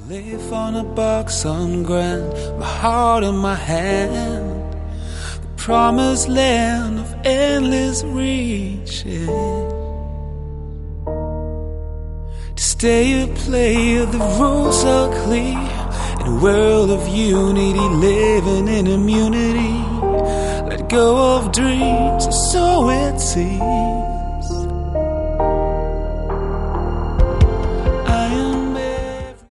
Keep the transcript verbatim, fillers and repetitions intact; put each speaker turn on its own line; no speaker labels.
Live on a box on ground, my heart in my hand, the promised land of endless reaching. To stay a player, the rules are clear. In a world of unity, living in immunity. Let go of dreams, and so it seems.